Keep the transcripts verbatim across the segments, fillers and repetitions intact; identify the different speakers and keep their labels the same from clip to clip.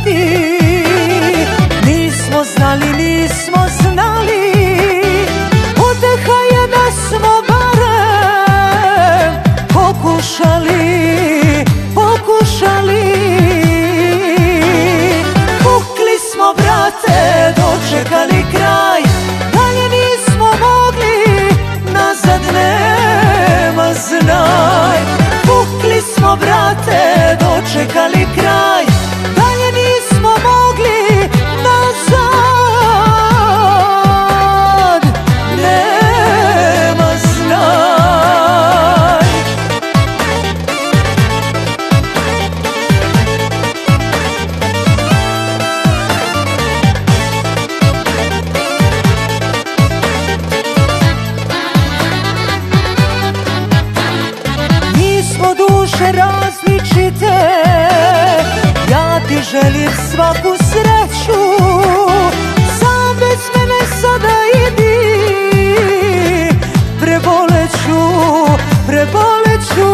Speaker 1: idi. Nismo znali, nismo znali, uteha je da smo barem pokušali, pokušali. Pukli smo, brate, dočekali kraj, dalje nismo mogli, nazad nema znaj. Pukli smo, brate, dočekali kraj, dalje nismo mogli, nazad nema znaj. Nismo duše različite, ja ti želim svaku sreću, sam bez mene sada idi. Preboleću, preboleću.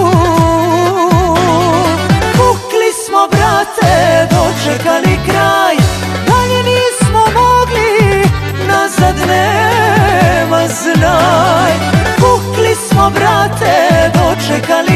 Speaker 1: Pukli smo, brate, dočekali kraj, dalje nismo mogli, nazad nema znaj. Pukli smo, brate, dočekali